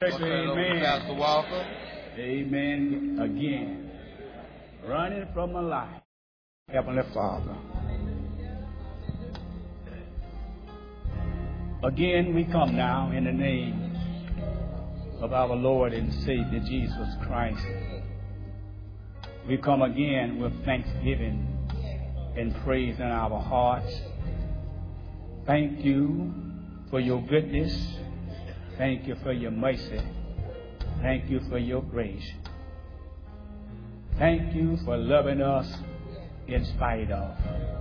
Amen. Pastor Walker. Amen. Again. Running from a life. Heavenly Father. Again, we come now in the name of our Lord and Savior Jesus Christ. We come again with thanksgiving and praise in our hearts. Thank you for your goodness. Thank you for your mercy. Thank you for your grace. Thank you for loving us in spite of.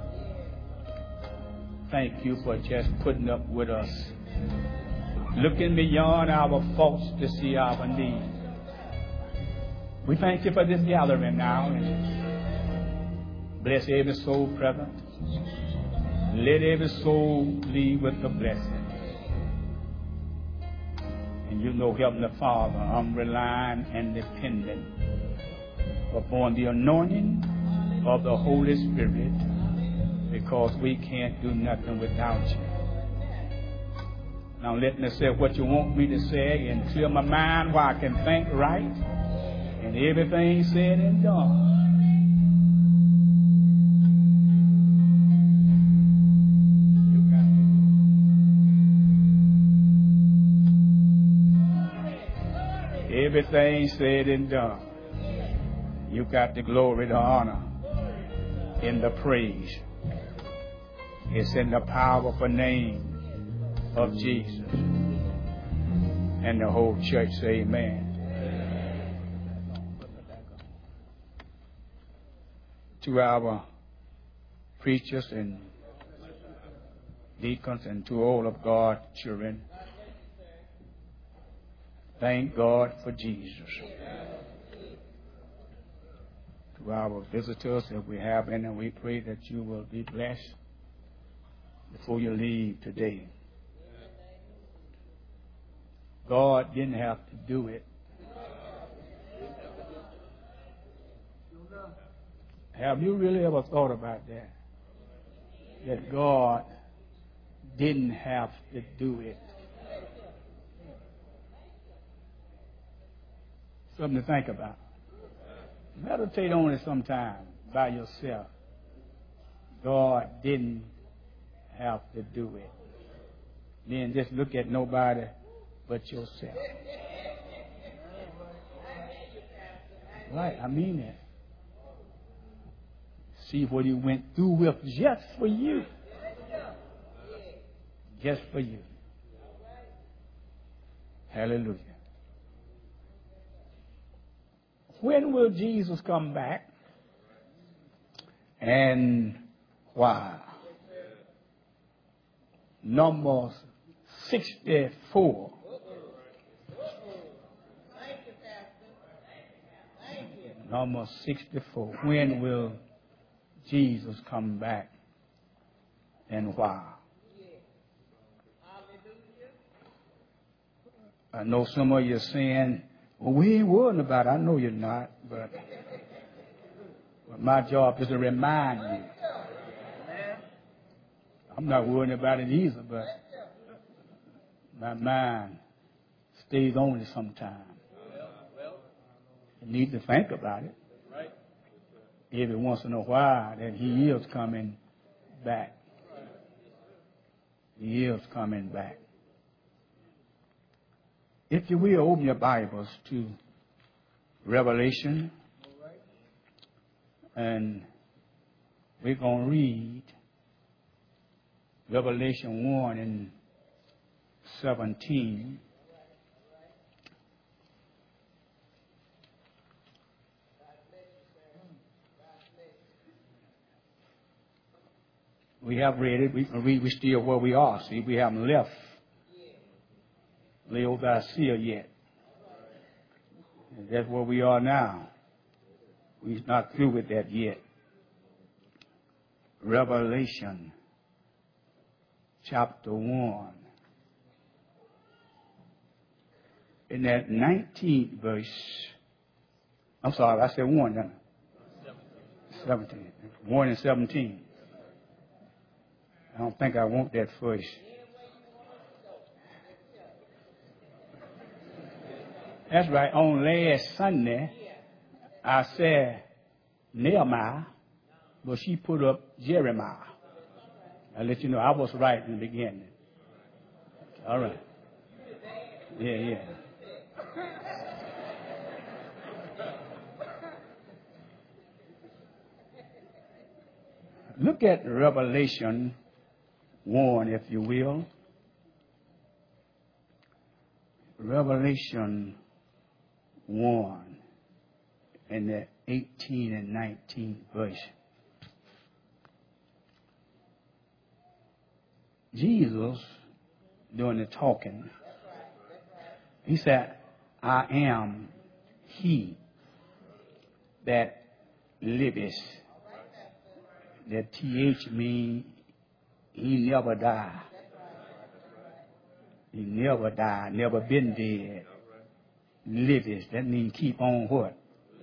Thank you for just putting up with us, looking beyond our faults to see our needs. We thank you for this gathering now. And bless every soul present. Let every soul leave with a blessing. And you know, Heavenly Father, I'm relying and dependent upon the anointing of the Holy Spirit, because we can't do nothing without you. Now let me say what you want me to say and clear my mind where I can think right and everything said and done. Everything said and done. You got the glory, the honor, and the praise. It's in the powerful name of Jesus. And the whole church say amen. To our preachers and deacons and to all of God's children, thank God for Jesus. To our visitors that we have in, and we pray that you will be blessed before you leave today. God didn't have to do it. Have you really ever thought about that? That God didn't have to do it. Something to think about. Meditate on it sometime by yourself. God didn't have to do it. Then just look at nobody but yourself. Right, I mean it. See what he went through with just for you. Just for you. Hallelujah. When will Jesus come back? And why? Number 64. Number 64. When will Jesus come back? And why? I know some of you are saying, well, we ain't worrying about it. I know you're not, but my job is to remind you. I'm not worrying about it either, but my mind stays on it sometimes. You need to think about it every once in a while, that he is coming back. He is coming back. If you will, open your Bibles to Revelation. And we're going to read Revelation 1 and 17. We have read it. We can read. We're still where we are. See, we haven't left Laodicea yet. And that's where we are now. We're not through with that yet. Revelation chapter 1. In that 19th verse, I'm sorry, I said 1, didn't I? 17. 1 and 17. I don't think I want that first. That's right. On last Sunday, I said Nehemiah, but she put up Jeremiah. I'll let you know I was right in the beginning. All right. Yeah. Look at Revelation 1, if you will. Revelation 1 in the 18 and 19 verse. Jesus, doing the talking, he said, I am he that liveth. The TH means he never died. He never died, never been dead. Liveth, that means keep on what?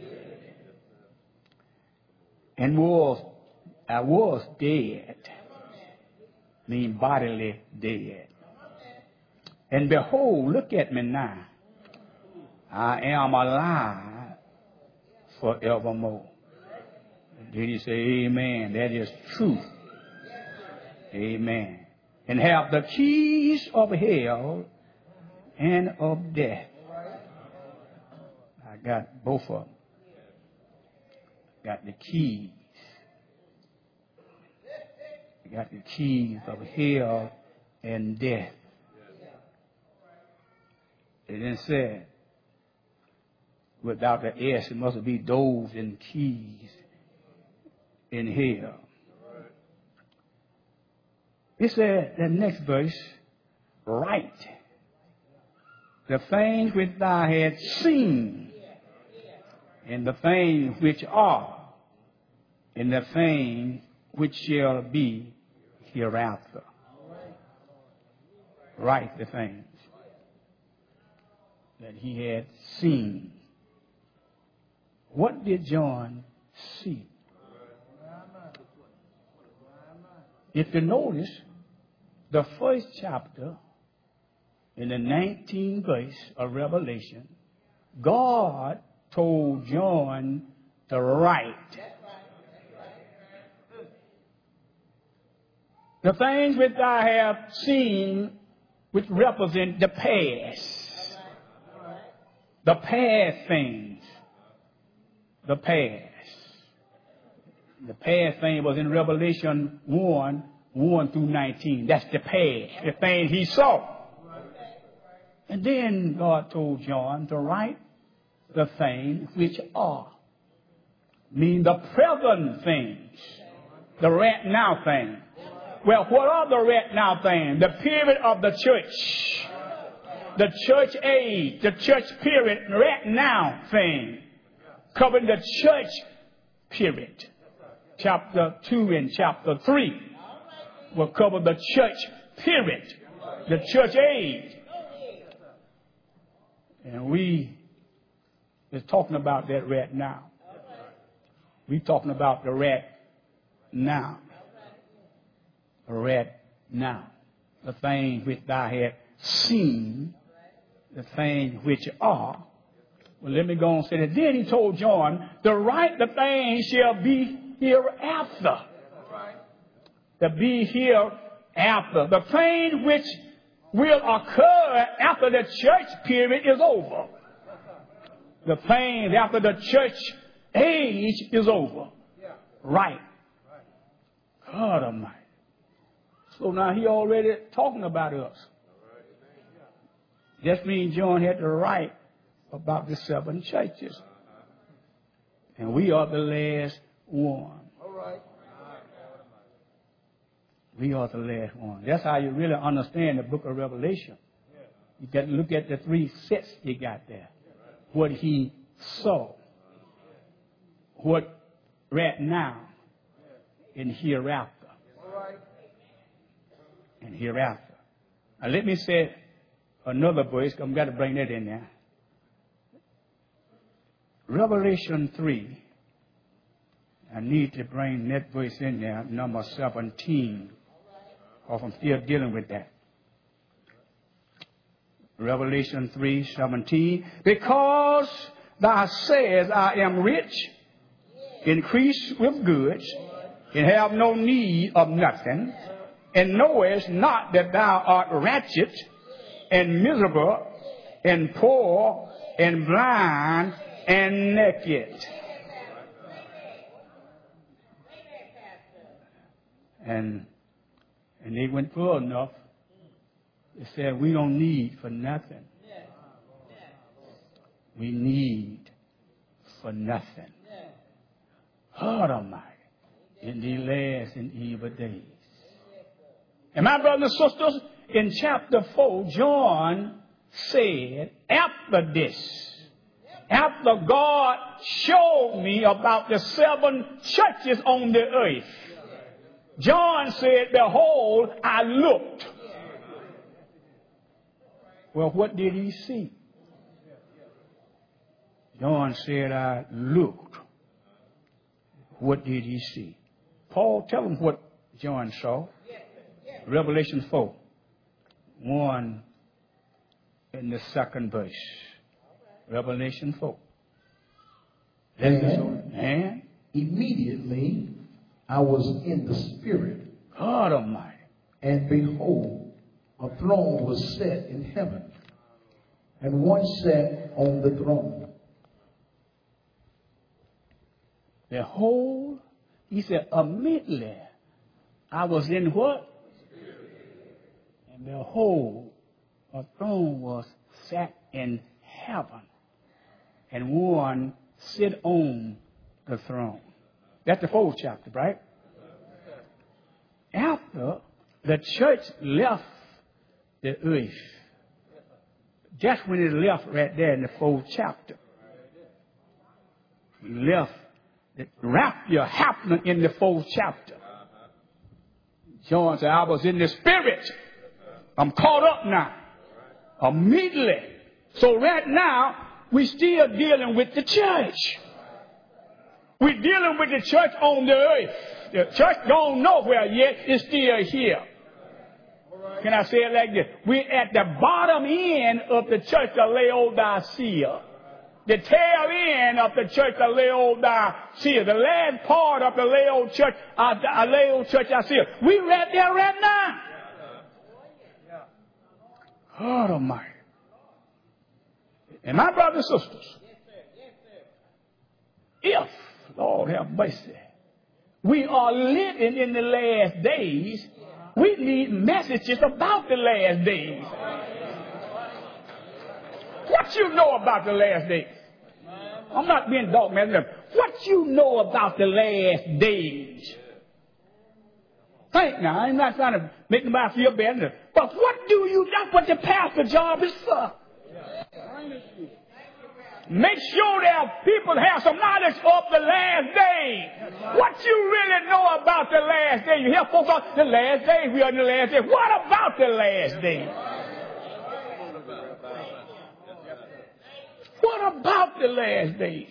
And I was dead, mean bodily dead. And behold, look at me now. I am alive forevermore. Did he say amen? That is truth. Amen. And have the keys of hell and of death. I got both of them. Got the keys. I got the keys of hell and death. It then said, without the S, it must be doors and keys in hell. It said, the next verse, write the things which thou hast seen, and the things which are, and the things which shall be hereafter. Write the things that he had seen. What did John see? If you notice, the first chapter in the 19th verse of Revelation, God told John to write the things which I have seen, which represent the past. The past things. The past. The past thing was in Revelation 1 through 19. That's the past. The thing he saw. And then God told John to write the things which are. Mean the present things. The right now thing. Well, what are the right now things? The period of the church. The church age. The church period. Right now thing. Covering the church period. Chapter 2 and chapter 3 will cover the church period. The church age. And we is talking about that right now. We talking about the right now. The right now. The things which thou hast seen. The things which are. Well, let me go on and say that. Then he told John, to write the things shall be hereafter. To be hereafter. The things which will occur after the church period is over. The things after the church age is over. Right. God Almighty. So now he already talking about us. That means John had to write about the 7 churches. And we are the last one. We are the last one. That's how you really understand the book of Revelation. You got to look at the 3 sets he got there. What he saw. What right now. And hereafter. And hereafter. Now let me say another verse. I've got to bring that in there. Revelation 3. I need to bring that verse in there, number 17. Or I'm still dealing with that. Revelation 3:17. Because thou sayest, I am rich, increase with goods, and have no need of nothing, and knowest not that thou art wretched, and miserable, and poor, and blind, and naked. And they went far enough. They said, we don't need for nothing. We need for nothing. God Almighty, in these last and evil days. And my brothers and sisters, in chapter 4, John said, after this, after God showed me about the 7 churches on the earth, John said, behold, I looked. Well, what did he see? John said, I looked. What did he see? Paul, tell him what John saw. Revelation 4, 1 in the 2nd verse. Revelation 4. And immediately I was in the Spirit. God Almighty. And behold, a throne was set in heaven, and one sat on the throne. Behold, he said, immediately I was in what? And behold, a throne was set in heaven, and one sit on the throne. That's the 4th chapter, right? After the church left the earth, just when it left right there in the 4th chapter, left the rapture happening in the 4th chapter. John said, I was in the Spirit. I'm caught up now. Immediately. So right now, we're still dealing with the church. We're dealing with the church on the earth. The church gone nowhere yet. It's still here. Can I say it like this? We're at the bottom end of the church of Laodicea. The tail end of the church of Laodicea. The last part of the Laodicea. We're right there right now. God Almighty. And my brothers and sisters, if, Lord have mercy, we are living in the last days, we need messages about the last days. What you know about the last days? I'm not being dogmatic. What you know about the last days? Think now, I'm not trying to make anybody feel better. But what do you, that's what the pastor job is for. Make sure that people have some knowledge of the last days. What you really know about the last days? You hear folks on the last days, we are in the last days. What about the last days? What about the last days?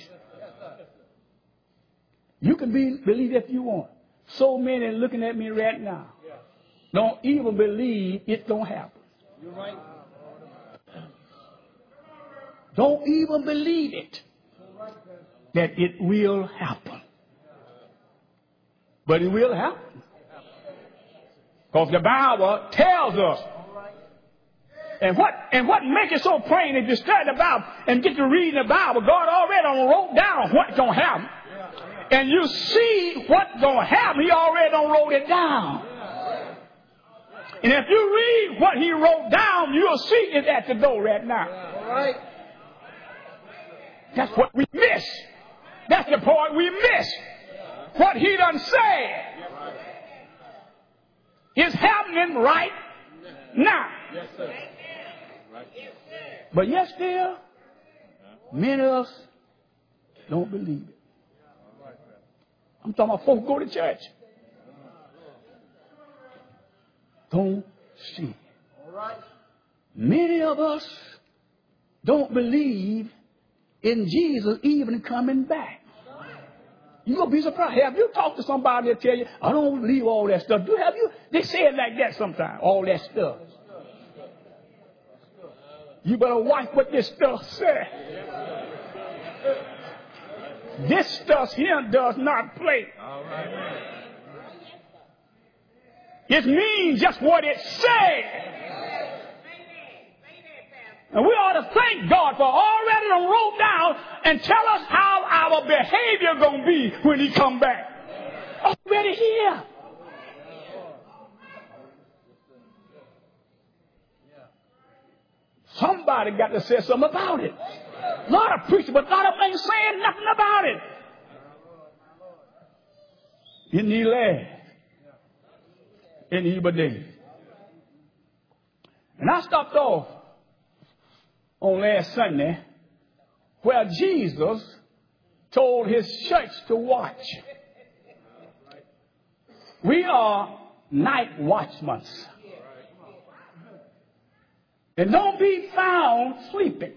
You can believe if you want. So many looking at me right now don't even believe it's going to happen. You're right. Don't even believe it, that it will happen. But it will happen. Because the Bible tells us. And what makes it so plain if you study the Bible and get to reading the Bible, God already wrote down what's going to happen. And you see what's going to happen, He already wrote it down. And if you read what He wrote down, you'll see it at the door right now. All right. That's what we miss. That's the part we miss. What He done said is happening right now. Yes, sir. But yet still, many of us don't believe it. I'm talking about folks who go to church. Don't see it. Many of us don't believe in Jesus even coming back. You're going to be surprised. Have you talked to somebody that tell you, I don't believe all that stuff? Have you? They say it like that sometimes, all that stuff. You better watch what this stuff says. This stuff here does not play. It means just what it says. And we ought to thank God for already done wrote down and tell us how our behavior going to be when he come back. Already here. Somebody got to say something about it. A lot of preachers, but a lot of them ain't saying nothing about it. In the last, in the evil days. And I stopped off on last Sunday where Jesus told his church to watch. We are night watchmen. And don't be found sleeping.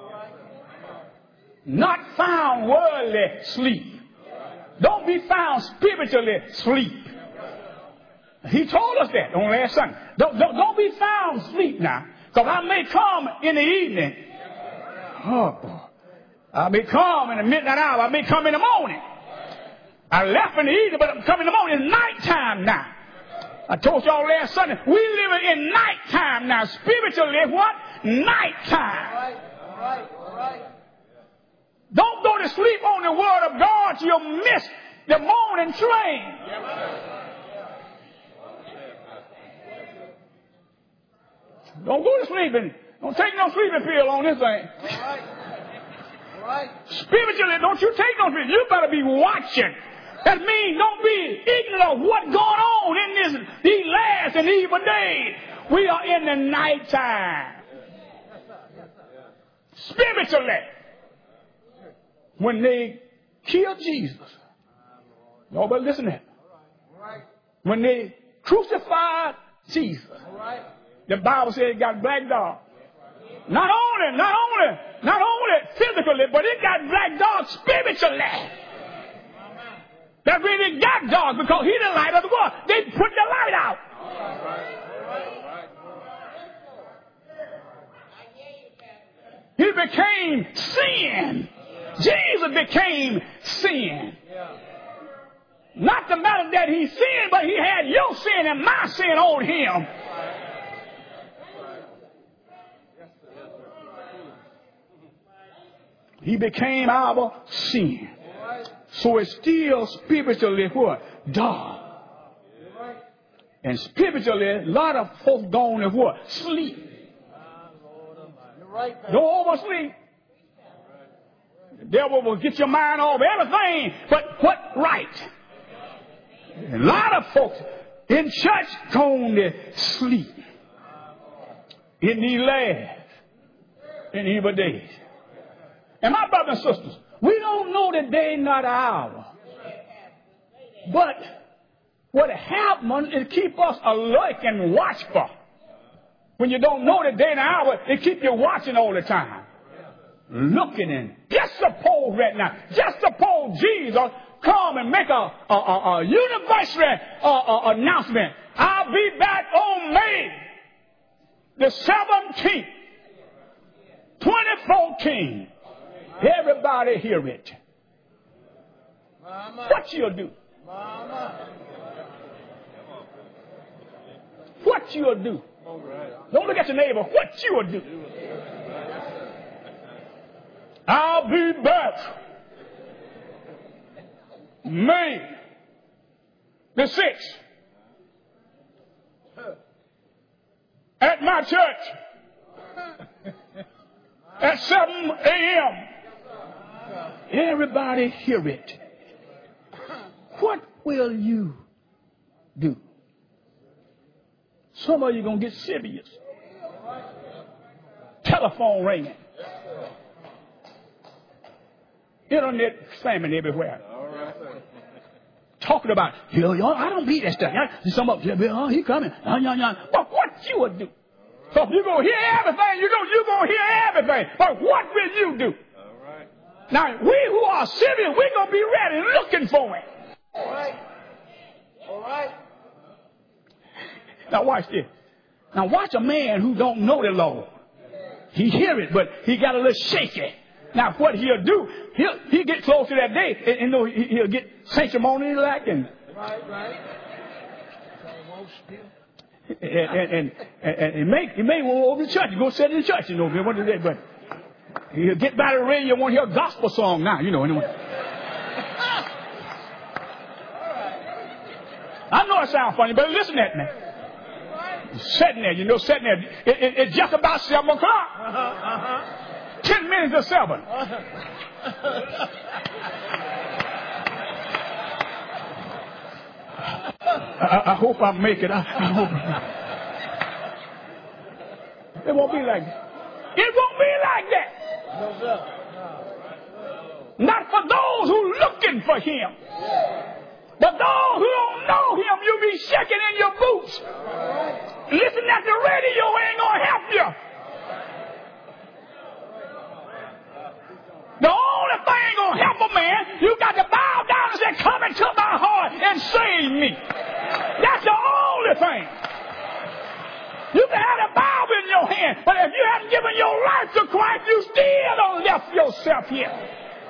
Not found worldly sleep. Don't be found spiritually sleep. He told us that on last Sunday. Don't be found sleep now. Because I may come in the evening. I may come in the midnight hour. I may come in the morning. I left in the evening, but I'm coming in the morning. It's nighttime now. I told y'all last Sunday, we live in nighttime now. Spiritually, what? Nighttime. All right. Don't go to sleep on the word of God. You'll miss the morning train. Don't go to sleep and don't take no sleeping pill on this thing. All right. Spiritually, don't you take no sleep. You better be watching. That means don't be ignorant of what's going on in these last and evil days. We are in the nighttime. Spiritually, when they killed Jesus, y'all better listen to that. When they crucified Jesus, the Bible says it got black dog. Not only physically, but it got black dog spiritually. That really got dark because he the light of the world. They put the light out. He became sin. Jesus became sin. Not the matter that he sinned, but he had your sin and my sin on him. He became our sin. So it's still spiritually what? Dark. And spiritually, a lot of folks going to what? Sleep. Don't oversleep. The devil will get your mind off everything but what right. A lot of folks in church going to sleep in these last and evil days. And my brothers and sisters, we don't know the day nor the hour. But what happens is keep us alert and watchful. When you don't know the day and the hour, it keep you watching all the time. Looking in. Just suppose right now, just suppose Jesus come and make a universal announcement. I'll be back on May the 17th, 2014. Everybody hear it. Mama. What you'll do? Mama. What you'll do? Don't look at your neighbor. What you'll do? I'll be back May the 6th at my church at 7 a.m. Everybody hear it. What will you do? Some of you going to get serious. Telephone ringing. Internet spamming everywhere. Talking about, I don't need that stuff. Some of you, he coming. But what you would do? So you're going to hear everything. You're going to hear everything. But what will you do? Now, we who are serious, we're going to be ready looking for it. All right. Now, watch this. Now, watch a man who don't know the Lord. He hear it, but he got a little shaky. Now, what he'll do, he'll get close to that day, and he'll get sanctimony like and and he may go over to church, go sit in the church, you know, what is that? But he'll get by the radio, won't hear a gospel song now, you know. Anyway. I know it sounds funny, but listen at me. Sitting there, you know, sitting there. It's just about 7 o'clock. 10 minutes to 7. I hope I make it. I hope. It won't be like that. It won't be like that. No, sir. Not for those who are looking for him. But those who don't know him, you'll be shaking in your boots. Listen at the radio ain't going to help you. The only thing going to help a man, you got to bow down and say, come into my heart and save me. That's the only thing. You can have a Bible in your hand, but if you haven't given your life to Christ, you still don't left yourself here.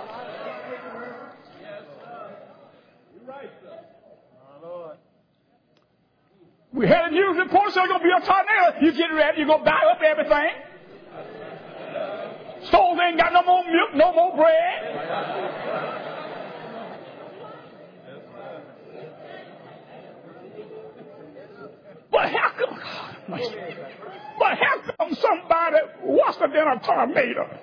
We had a news report, so there's going to be a tornado. You get ready, you're going to buy up everything. Stores ain't got no more milk, no more bread. But how come somebody worse than a tornado?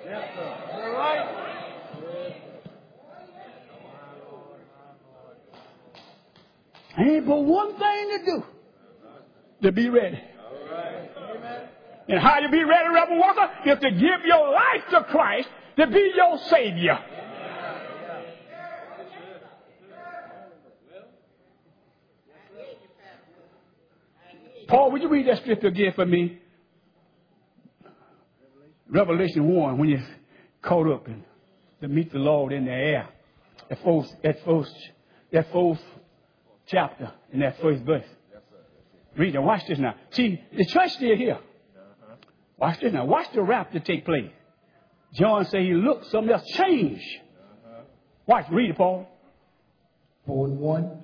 Ain't but one thing to do. To be ready. And how you be ready, Reverend Walker? Is to give your life to Christ to be your Savior. Paul, would you read that scripture again for me? Revelation 1, when you're caught up and to meet the Lord in the air. That fourth chapter in that first verse. Read it. Watch this now. See, the church still here. Watch this now. Watch the rapture take place. John said he looked, something else changed. Watch. Read it, Paul. 4:1.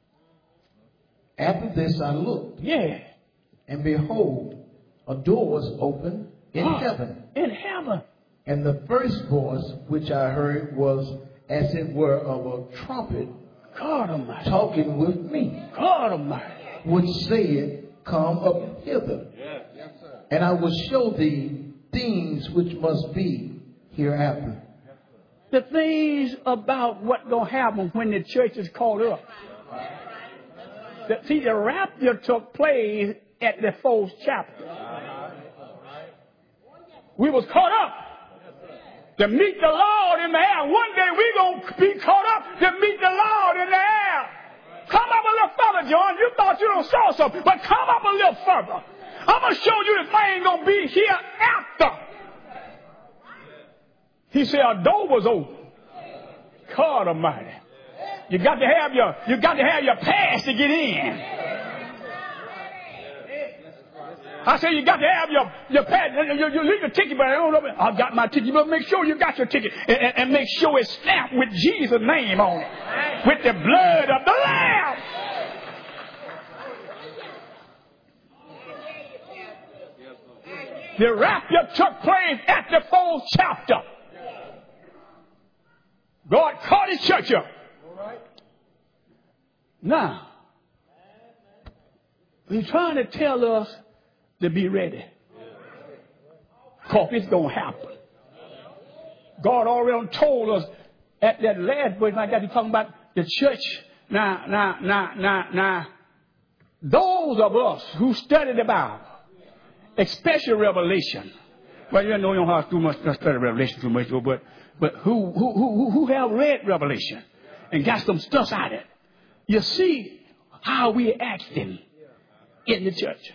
After this I looked. Yeah. And behold, a door was opened in heaven. In heaven. And the first voice which I heard was as it were of a trumpet. God Almighty. Talking with me. God Almighty. Which said, come up hither. Yes, sir. And I will show thee things which must be hereafter. The things about what's going to happen when the church is called up. See, the rapture took place at the 4th chapter. We was caught up to meet the Lord in the air. One day we're going to be caught up to meet the Lord in the air. Come up a little further, John. You thought you don't saw something, but come up a little further. I'm going to show you the thing going to be here after. He said a door was open. God Almighty. You got to have your pass to get in. I said you got to have your pass. You leave your ticket, but I don't know. I got my ticket. But make sure you got your ticket and make sure it's stamped with Jesus' name on it, with the blood of the Lamb. The rapture took place at the 4th chapter. God caught his church up. Now, he's trying to tell us to be ready. Because it's going to happen. God already told us at that last verse, I got to talk about the church. Now, those of us who study the Bible, especially Revelation. Well, you know, you don't have too much to study Revelation too much, but who have read Revelation and got some stuff out of it. You see how we acting in the church.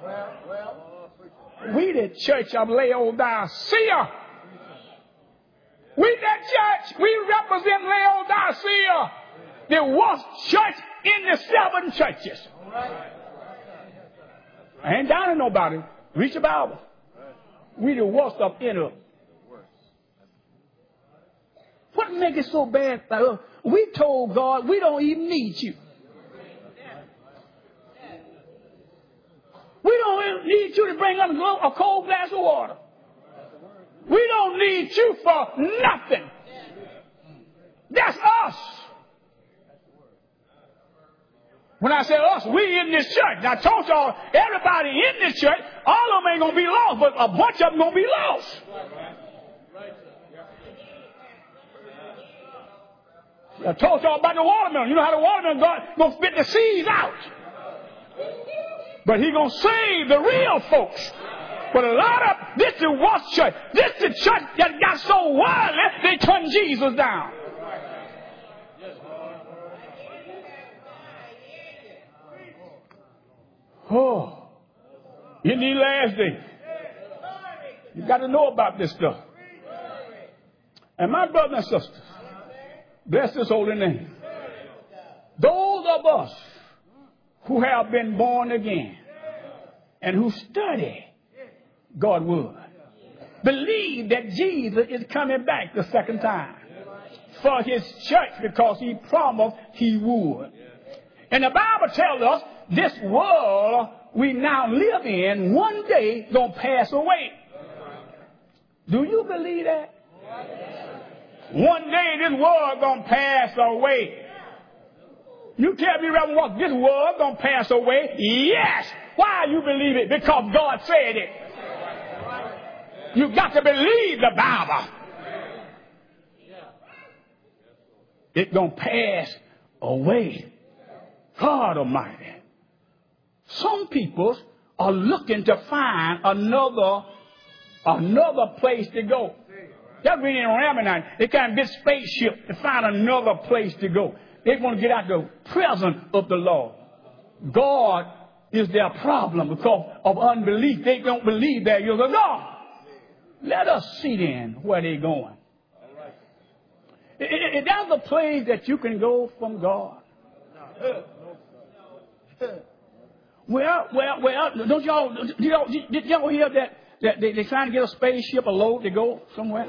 We the church of Laodicea. We that church, we represent Laodicea, the worst church in the 7 churches. I ain't down on nobody. Read your Bible. We the worst of any of them. What makes it so bad? We told God we don't even need you. We don't need you to bring us a cold glass of water. We don't need you for nothing. That's us. When I say us, we in this church. I told y'all, everybody in this church, all of them ain't going to be lost, but a bunch of them going to be lost. I told y'all about the watermelon. You know how the watermelon going to spit the seeds out. But he going to save the real folks. But a lot of, this is what church. This is the church that got so worldly, they turned Jesus down. Oh, in these last days, you got to know about this stuff. And my brothers and sisters, bless his holy name. Those of us who have been born again and who study God's word believe that Jesus is coming back the second time for his church because he promised he would. And the Bible tells us this world we now live in one day gonna pass away. Do you believe that? One day this world gonna pass away. You tell me, Reverend Walker, this world gonna pass away? Yes. Why you believe it? Because God said it. You got to believe the Bible. It's gonna pass away. God Almighty. Some people are looking to find another place to go. They're being in Ramadan. They can't get spaceship to find another place to go. They want to get out the presence of the Lord. God is their problem because of unbelief. They don't believe there is a God. Let us see then where they're going. Is that the place that you can go from God? Well, did y'all hear that they're trying to get a spaceship, a load to go somewhere?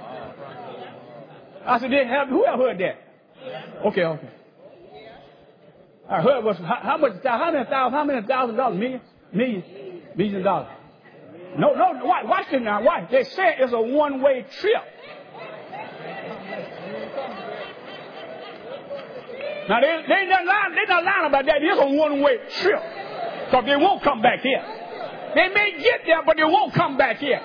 I said, who ever heard that? Okay. I heard was how many thousand dollars? Millions of dollars. No, watch it now. Watch. They said it's a one-way trip. Now they're not lying about that. It's a one-way trip. Because they won't come back here. They may get there, but they won't come back here.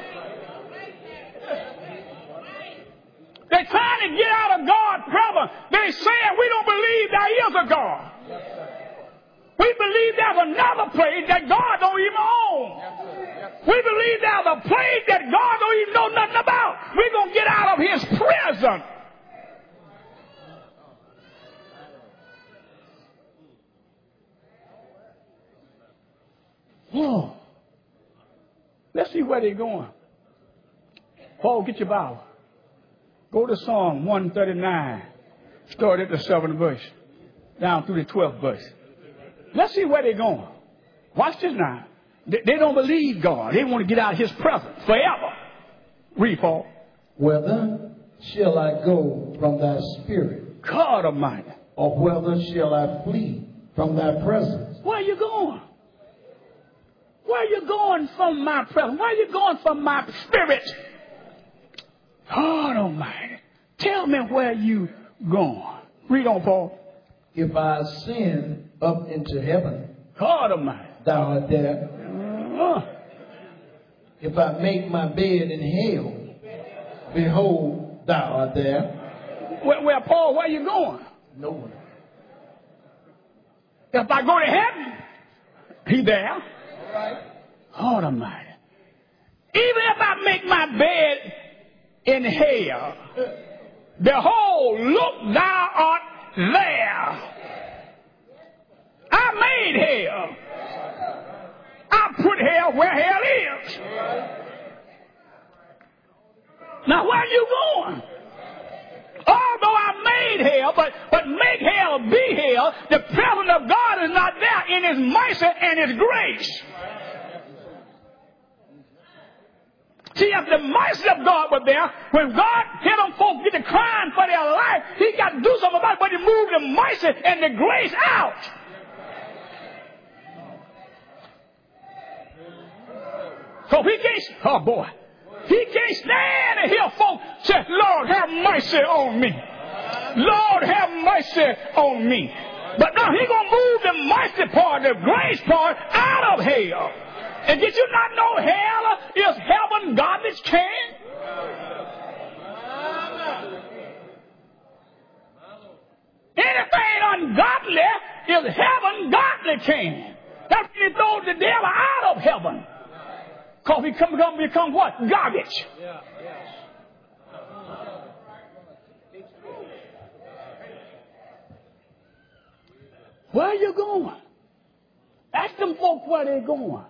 They're trying to get out of God's presence. They're saying we don't believe there is a God. We believe there's another place that God don't even own. We believe there's a place that God don't even know nothing about. We're going to get out of his presence. Oh. Let's see where they're going. Paul, get your Bible. Go to Psalm 139. Start at the 7th verse. Down through the 12th verse. Let's see where they're going. Watch this now. They don't believe God. They want to get out of his presence forever. Read, Paul. Whither shall I go from thy spirit? God Almighty. Or whither shall I flee from thy presence? Where are you going? Where are you going from my presence? Where are you going from my spirit? God Almighty. Tell me where you going. Read on, Paul. If I ascend up into heaven, God Almighty, thou art there. If I make my bed in hell, behold, thou art there. Where Paul, where you going? Nowhere. If I go to heaven, he there. Right. God Almighty. Even if I make my bed in hell, behold, look, thou art there. I made hell. I put hell where hell is. Now where are you going? Although I made hell, but make hell be hell, the presence of God is not there in his mercy and his grace. See, if the mercy of God was there, when God hit them folks get to crying for their life, he got to do something about it, but he moved the mercy and the grace out. So he can't, oh boy, he can't stand and hear folks say, Lord, have mercy on me. Lord, have mercy on me. But now he's going to move the mercy part, the grace part, out of hell. And did you not know hell is heaven garbage can? Anything ungodly is heaven godly can. That's when he throws the devil out of heaven. Because he become what? Garbage. Where are you going? Ask them folks where they're going.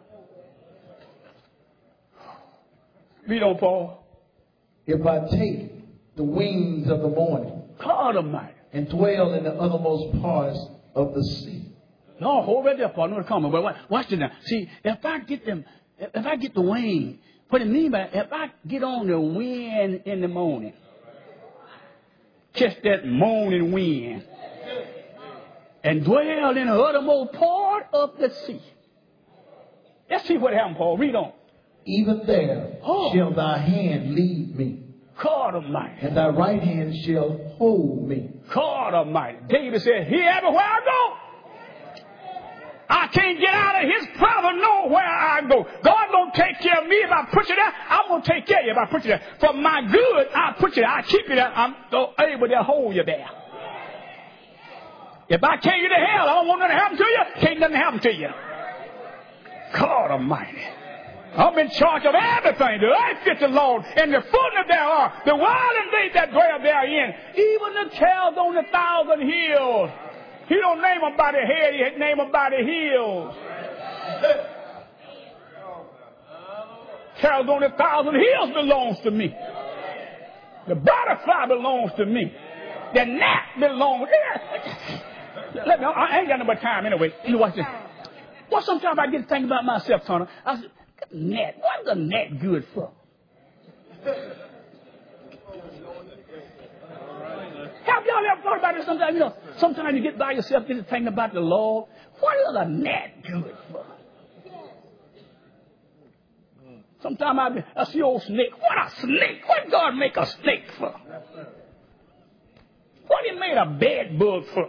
Read on, Paul. If I take the wings of the morning, God Almighty, and dwell in the uttermost parts of the sea. No, hold right there, Paul. No comment. But watch this now. See, if I get the wing, what it mean by if I get on the wind in the morning, catch that morning wind, and dwell in the uttermost part of the sea. Let's see what happened, Paul. Read on. Even there shall thy hand lead me. God Almighty. And thy right hand shall hold me. God Almighty. David said, he everywhere I go. I can't get out of his presence nowhere I go. God don't take care of me if I put you there. I'm going to take care of you if I put you there. For my good, I put you there. I keep you there. I'm able to hold you there. If I carry you to hell, I don't want nothing to happen to you. Can't nothing happen to you. God Almighty. I'm in charge of everything. The earth gets the Lord, and the fullness thereof, the wild and they that dwell therein, even the cattle on 1,000 hills. He don't name them by the head, he name them by the heels. Cattle on 1,000 hills belongs to me. The butterfly belongs to me. The gnat belongs. I ain't got no more time anyway. You watch this. Well, sometimes I get to think about myself, Tony. I said, gnat. What's a gnat good for? Have y'all ever thought about this sometimes? You know, sometimes you get by yourself, get to thinking about the Lord. What is a gnat good for? Sometimes I see old snake. What a snake? What God make a snake for? What he made a bed bug for?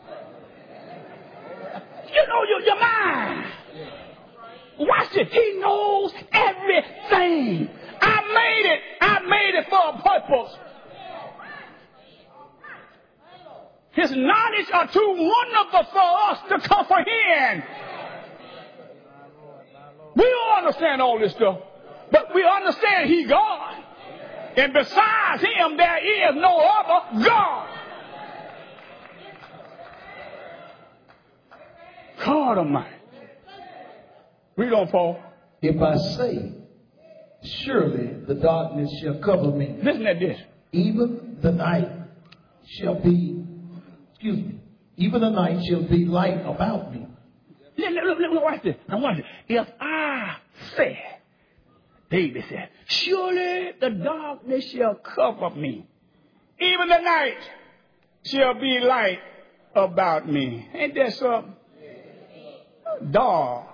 You know your mind. Watch it. He knows everything. I made it for a purpose. His knowledge are too wonderful for us to comprehend. We don't understand all this stuff, but we understand He God. And besides Him, there is no other God. God Almighty. Read on, Paul. If I say, surely the darkness shall cover me. Listen to this. Even the night shall be, even the night shall be light about me. Look, watch this. Now watch it. If I say, David said, surely the darkness shall cover me. Even the night shall be light about me. Ain't that something? Dark.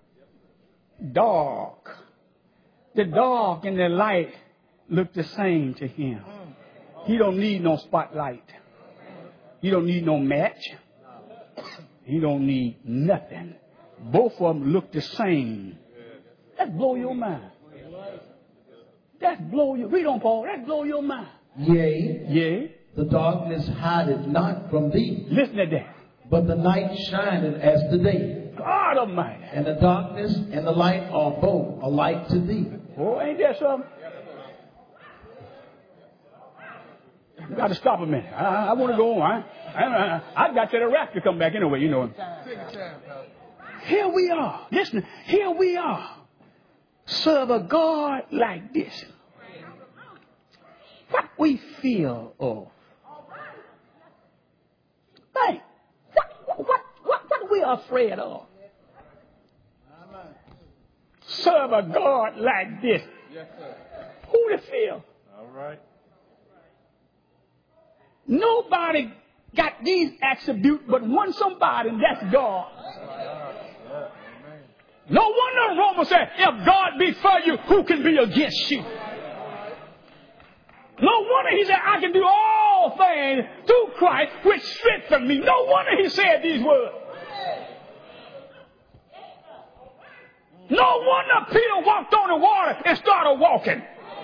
The dark and the light look the same to him. He don't need no spotlight. He don't need no match. He don't need nothing. Both of them look the same. That blow your mind. That blow your, read on, Paul. That blow your mind. Yea. The darkness hideth not from thee. Listen to that. But the night shineth as the day. God Almighty. And the darkness and the light are both alike to thee. Oh, ain't that something? You got to stop a minute. I want to go on. I got to the rapture to come back anyway, you know. Here we are. Listen, here we are. Serve a God like this. What we feel of. Hey, what we are afraid of. Serve a God like this. Yes, sir. Who to feel? All right. Nobody got these attributes but one somebody, and that's God. No wonder Romans said, if God be for you, who can be against you? No wonder he said, I can do all things through Christ, which strengthens me. No wonder he said these words. No wonder Peter walked on the water and started walking.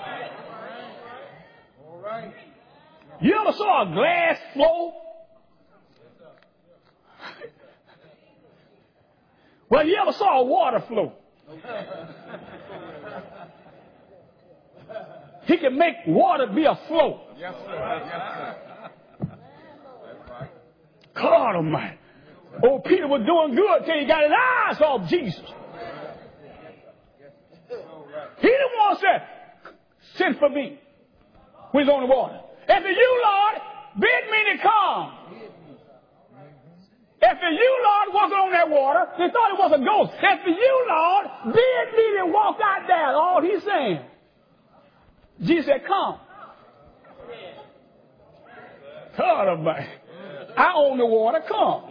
You ever saw a glass flow? Well, you ever saw a water flow? He can make water be a flow. Yes, sir. Yes, sir. God Almighty. Oh, Peter was doing good till he got his eyes off Jesus. He the one said, send for me when he's on the water. If it's you, Lord, bid me to come. If it's you, Lord, walking on that water, they thought it was a ghost. If it's you, Lord, bid me to walk out there. All he's saying. Jesus said, come. God Almighty. I own the water, come.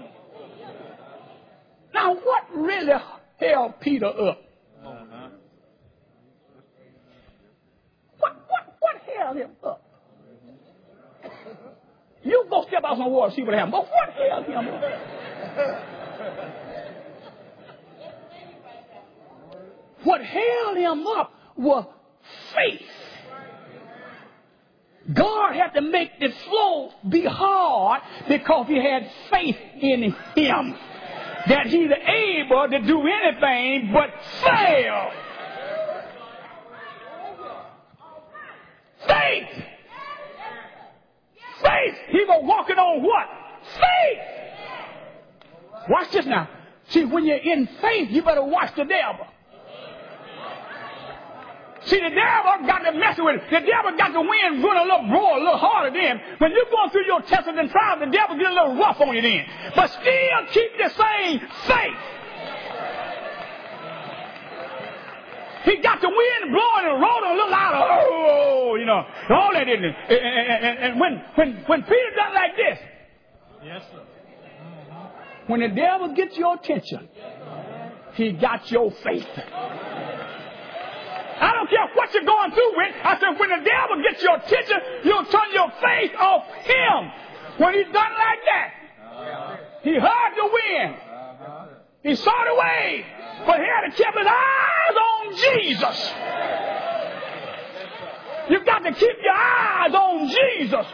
Now, what really held Peter up? What held him up? You go step out on the water, see what happens. But what held him up? What held him up was faith. God had to make the flow be hard because he had faith in him. That he's able to do anything but fail. Faith. Faith. He was walking on what? Faith. Watch this now. See, when you're in faith, you better watch the devil. See, the devil got to mess with it. The devil got the wind run a little harder then. When you're going through your tests and trials, the devil get a little rough on you then. But still keep the same faith. He got the wind blowing and rolling a little louder. You know, all that in it. And when Peter done like this, yes, sir. When the devil gets your attention, he got your faith. I don't care what you're going through with. I said, when the devil gets your attention, you'll turn your faith off him. When he's done like that, he heard the wind. He saw the wave. But he had to keep his eyes on Jesus. You've got to keep your eyes on Jesus.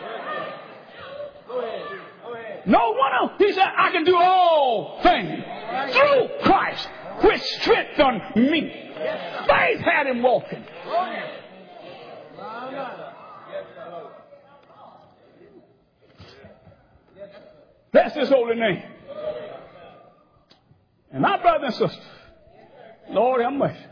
No wonder he said, I can do all things through Christ, which strengthened me. Faith had him walking. Bless his holy name. And my brothers and sisters, Lord have mercy.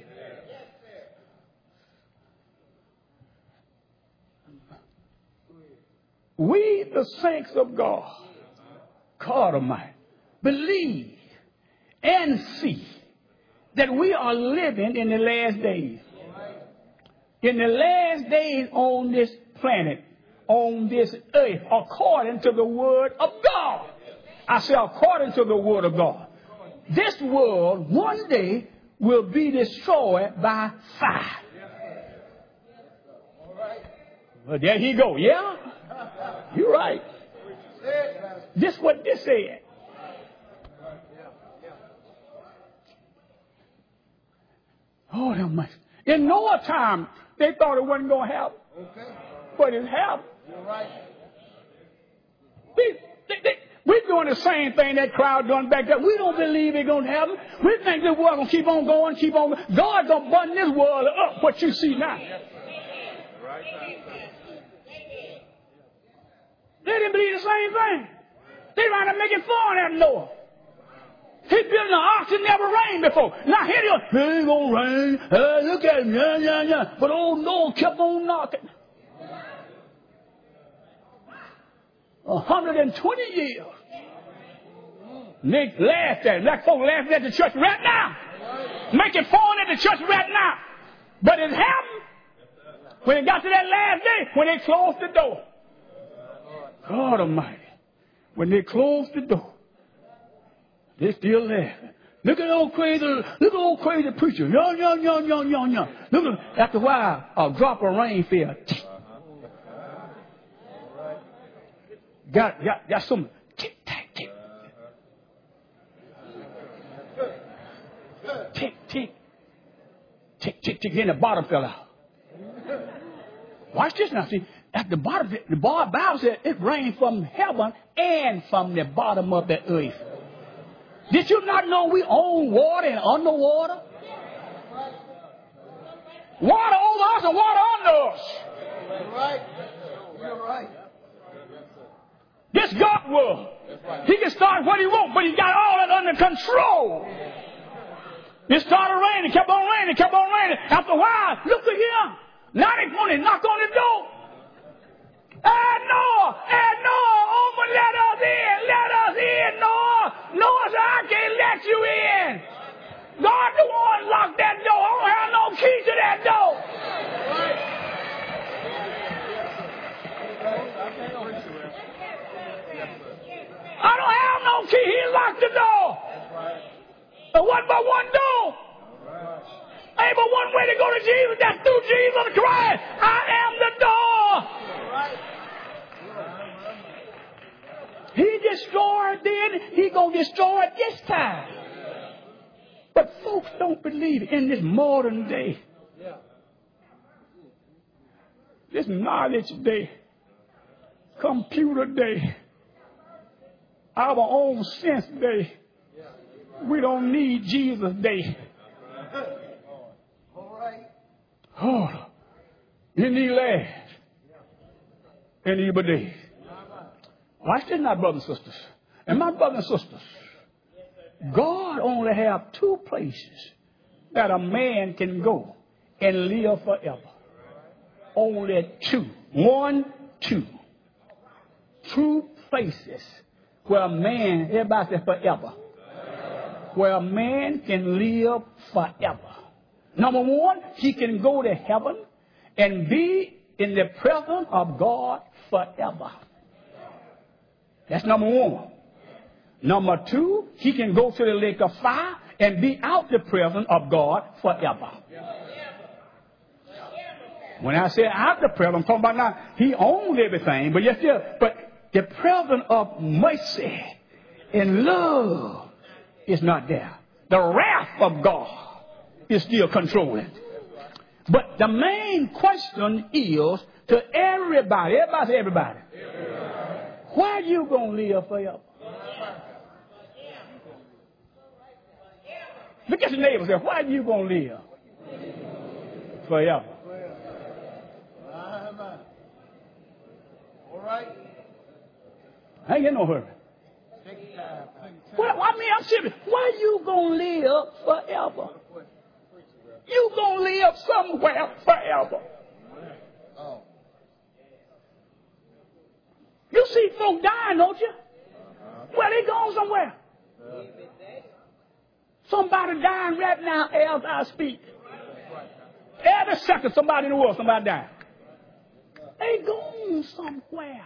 We, the saints of God, God Almighty, believe and see that we are living in the last days. In the last days on this planet, on this earth, according to the word of God. I say according to the word of God. This world one day will be destroyed by fire. Well, there he go. Yeah? You're right. This is what this said. Oh, that much. In Noah's time, they thought it wasn't going to happen. But it happened. You're right. We're doing the same thing that crowd doing back there. We don't believe it's going to happen. We think this world going to keep on going, keep on going. God's going to button this world up, what you see now. They didn't believe the same thing. They trying to make it fun at Noah. He built an ark, it never rained before. Now here they go, it ain't going to rain. Look at him, yeah. But old Noah kept on knocking. 120 years. They laughed at it. Black folks laughing at the church right now. Making fun at the church right now. But it happened when it got to that last day, when they closed the door. God Almighty. When they closed the door, they still laughing. Look at old crazy preacher. Look at, after a while, a drop of rain fell. Got some tick, tack, tick. Tick, tick. Tick, tick, tick. Then the bottom fell out. Watch this now. See, at the bottom, the Bible said it rained from heaven and from the bottom of the earth. Did you not know we own water and underwater? Water over us and water under us. You're right. You're right. This God will. He can start what he wants, but he got all that under control. It started raining, kept on raining, kept on raining. After a while, look at him. Now they're going to knock on the door. Noah, open, let us in, Noah. Noah said, I can't let you in. God the one locked that door. I don't have no key to that door. I don't have no key. He locked the door. And what but one door? Ain't but one way to go to Jesus. That's through Jesus Christ. I am the door. He destroyed then. He gonna destroy it this time. But folks don't believe in this modern day. This knowledge day. Computer day. Our own sense day. We don't need Jesus day. All right. Oh, in these last and evil days. Watch this now, brothers and sisters. And my brothers and sisters, God only have two places that a man can go and live forever. Only two. Two places where a man, everybody says forever, where a man can live forever. Number one, he can go to heaven and be in the presence of God forever. That's number one. Number two, he can go to the lake of fire and be out the presence of God forever. When I say out the presence, I'm talking about now, he owns everything, but but the presence of mercy and love is not there. The wrath of God is still controlling. But the main question is to everybody say everybody. Why are you going to live forever? Look at your neighbor and say, why are you going to live forever? All right. I ain't getting no hurry. Well, I mean, I'm serious. Why are you going to live forever? You going to live somewhere forever. Oh. You see folk dying, don't you? Well, they going somewhere. Somebody dying right now as I speak. Every second, somebody in the world, somebody dying. They going somewhere.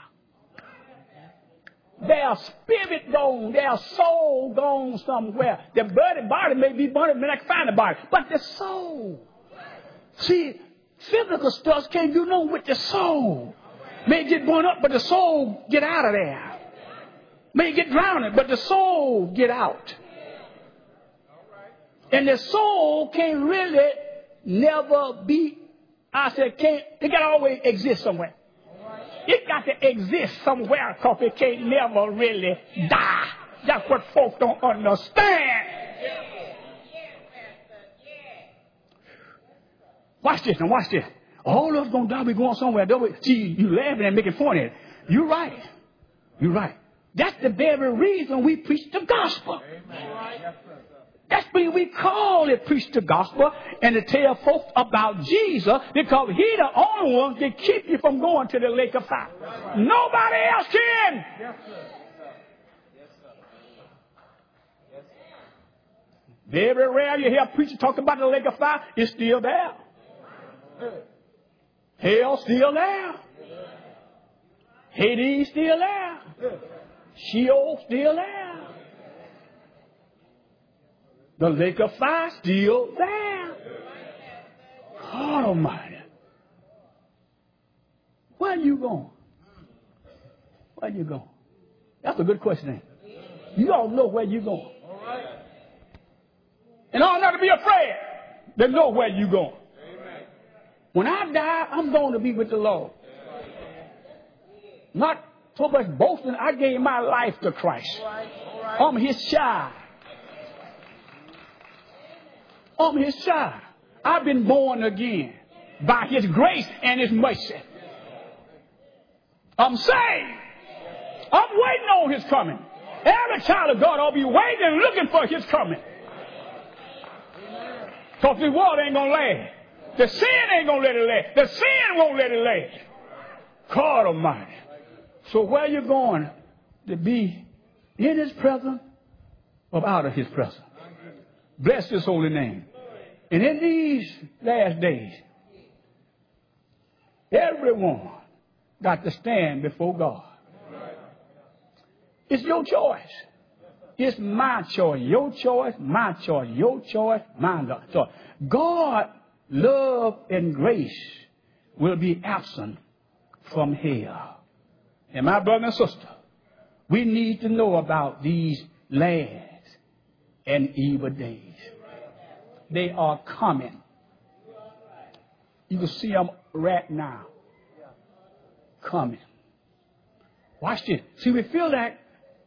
Their spirit gone, their soul gone somewhere. The body may be burned, but I can find the body. But the soul. See, physical stuff can't do nothing with the soul. May get burned up, but the soul get out of there. May get drowned, but the soul get out. And the soul can't really never be, it got to always exist somewhere. It got to exist somewhere because it can't never really die. That's what folks don't understand. Watch this and watch this. All of us going to die. We're going somewhere. See, you laughing and making fun of it. You're right. You're right. That's the very reason we preach the gospel. That's why we call it preach the gospel and to tell folks about Jesus, because he's the only one that can keep you from going to the lake of fire. Nobody else can. Very rare you hear a preacher talk about the lake of fire. It's still there. Hell still there. Hades still there. Sheol still there. The lake of fire still there. God Almighty. Where are you going? Where are you going? That's a good question, ain't it? You all know where you're going. And I ought not to be afraid to know where you're going. When I die, I'm going to be with the Lord. Not so much boasting. I gave my life to Christ. I'm his child. I'm his child. I've been born again by his grace and his mercy. I'm saved. I'm waiting on his coming. Every child of God ought to be waiting and looking for his coming. Because the world ain't going to last. The sin ain't going to let it last. The sin won't let it last. God Almighty. So where are you going to be? In his presence or out of his presence? Bless his holy name. And in these last days, everyone got to stand before God. It's your choice. It's my choice. Your choice, my choice. Your choice, my choice. God, love, and grace will be absent from here. And my brother and sister, we need to know about these last and evil days. They are coming. You can see them right now. Coming. Watch this. See, we feel like,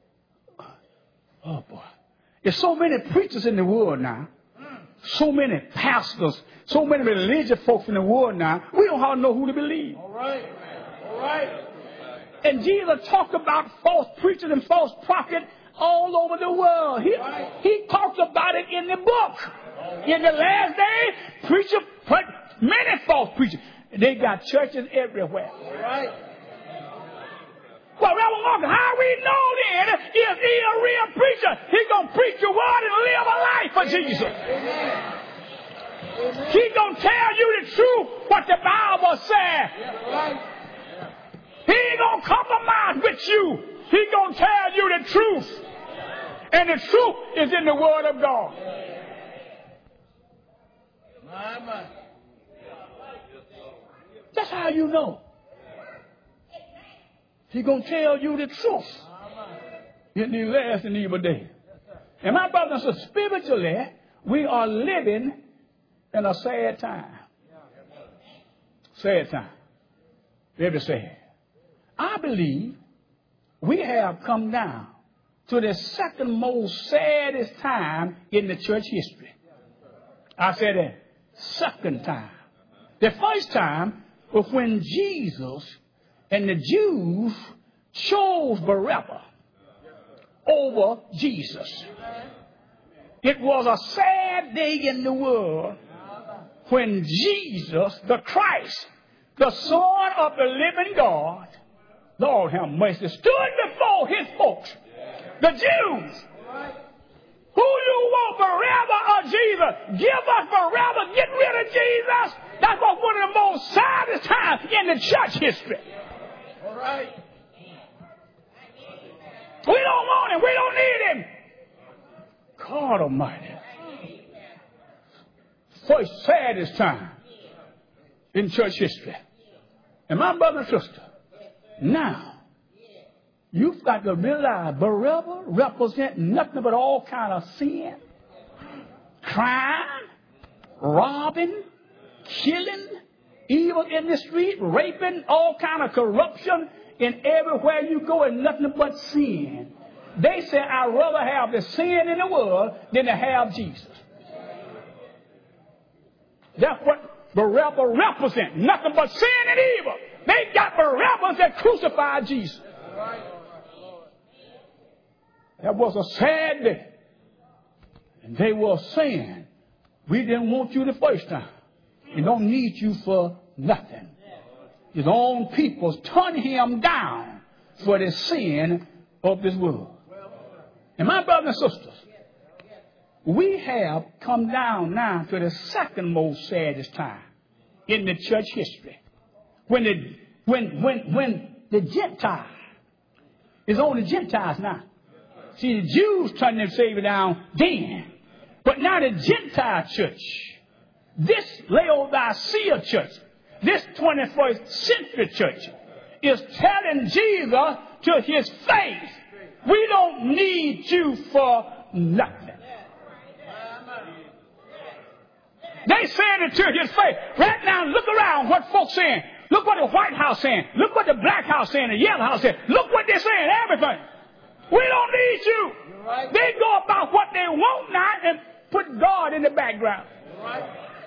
oh boy, there's so many preachers in the world now. So many pastors, so many religious folks in the world now. We don't hardly know who to believe. All right. All right. And Jesus talked about false preachers and false prophets all over the world. He talked about it in the book. In the last day, many false preachers. They got churches everywhere. Right. Well, Reverend Walker, how we know then if he a real preacher? He's going to preach the word and live a life for Jesus. Amen. He's going to tell you the truth, what the Bible says. Right. He ain't going to compromise with you. He's going to tell you the truth. And the truth is in the word of God. That's how you know. He's going to tell you the truth in these last and evil days. And my brothers and sisters, spiritually, we are living in a sad time. Sad time. Very sad. I believe we have come down to the second most saddest time in the church history. I said that. Second time. The first time was when Jesus and the Jews chose Barabbas over Jesus. It was a sad day in the world when Jesus, the Christ, the Son of the living God, Lord have mercy, stood before his folks, the Jews. Who you want, Barabbas or Jesus? Give us Barabbas, get rid of Jesus. That was one of the most saddest times in the church history. All right. We don't want him. We don't need him. God Almighty. First saddest time in church history. And my brother and sister, now, you've got to realize Barabbas represents nothing but all kind of sin, crime, robbing, killing, evil in the street, raping, all kind of corruption, and everywhere you go is nothing but sin. They say, I'd rather have the sin in the world than to have Jesus. That's what Barabbas represents, nothing but sin and evil. They got Barabbas that crucified Jesus. That was a sad day. And they were saying, we didn't want you the first time. We don't need you for nothing. His own people turned him down for the sin of this world. And my brothers and sisters, we have come down now to the second most saddest time in the church history. When the Gentile is on the Gentiles now. See, the Jews turned their Savior down then. But now the Gentile church, this Laodicea church, this 21st century church, is telling Jesus to his face, we don't need you for nothing. They said it to his face. Right now, look around what folks saying. Look what the White House saying. Look what the Black House saying, the Yellow House saying. Look what they're saying, everything. We don't need you. Right. They go about what they want now and put God in the background. Right.